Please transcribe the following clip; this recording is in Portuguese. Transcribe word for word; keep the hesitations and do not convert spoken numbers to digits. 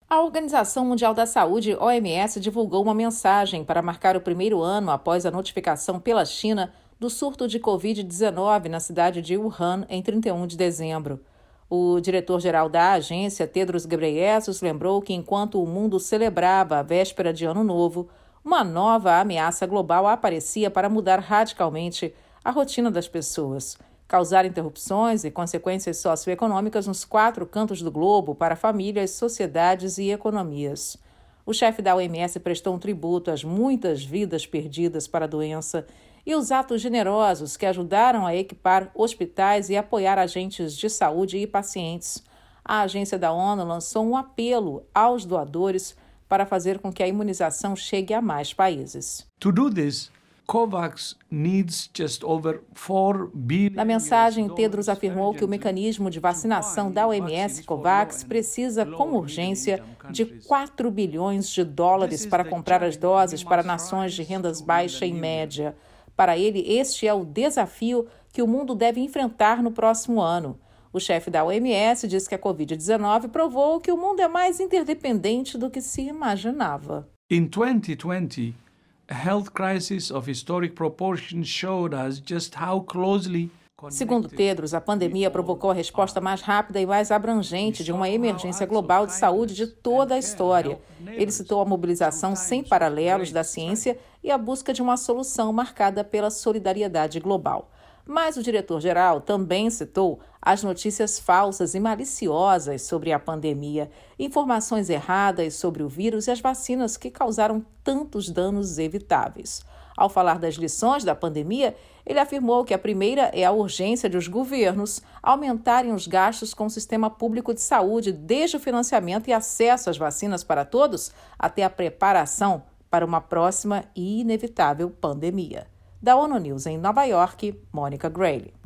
A Organização Mundial da Saúde, O M S, divulgou uma mensagem para marcar o primeiro ano após a notificação pela China do surto de covid dezenove na cidade de Wuhan em trinta e um de dezembro. O diretor-geral da agência, Tedros Ghebreyesus, lembrou que enquanto o mundo celebrava a véspera de Ano Novo, uma nova ameaça global aparecia para mudar radicalmente a rotina das pessoas, causar interrupções e consequências socioeconômicas nos quatro cantos do globo para famílias, sociedades e economias. O chefe da O M S prestou um tributo às muitas vidas perdidas para a doença e os atos generosos que ajudaram a equipar hospitais e apoiar agentes de saúde e pacientes. A agência da ONU lançou um apelo aos doadores para fazer com que a imunização chegue a mais países. To do this, COVAX needs just over four billion. Na mensagem, Tedros afirmou que o mecanismo de vacinação da O M S COVAX precisa, com urgência, de quatro bilhões de dólares para comprar as doses para nações de rendas baixa e média. Para ele, este é o desafio que o mundo deve enfrentar no próximo ano. O chefe da O M S diz que a covid dezenove provou que o mundo é mais interdependente do que se imaginava. In twenty twenty, a health crisis of historic proportions showed us just how closely. Segundo Tedros, a pandemia provocou a resposta mais rápida e mais abrangente de uma emergência global de saúde de toda a história. Ele citou a mobilização sem paralelos da ciência e a busca de uma solução marcada pela solidariedade global. Mas o diretor-geral também citou as notícias falsas e maliciosas sobre a pandemia, informações erradas sobre o vírus e as vacinas que causaram tantos danos evitáveis. Ao falar das lições da pandemia, ele afirmou que a primeira é a urgência de os governos aumentarem os gastos com o sistema público de saúde, desde o financiamento e acesso às vacinas para todos, até a preparação para uma próxima e inevitável pandemia. Da ONU News em Nova York, Mônica Grayle.